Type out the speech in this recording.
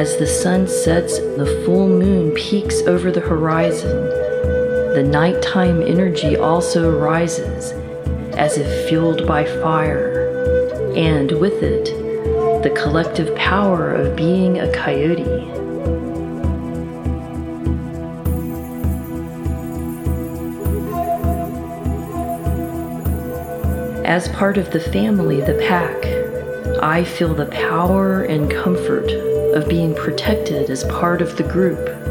As the sun sets, the full moon peaks over the horizon. The nighttime energy also rises, as if fueled by fire, and with it, the collective power of being a coyote. As part of the family, the pack, I feel the power and comfort of being protected as part of the group.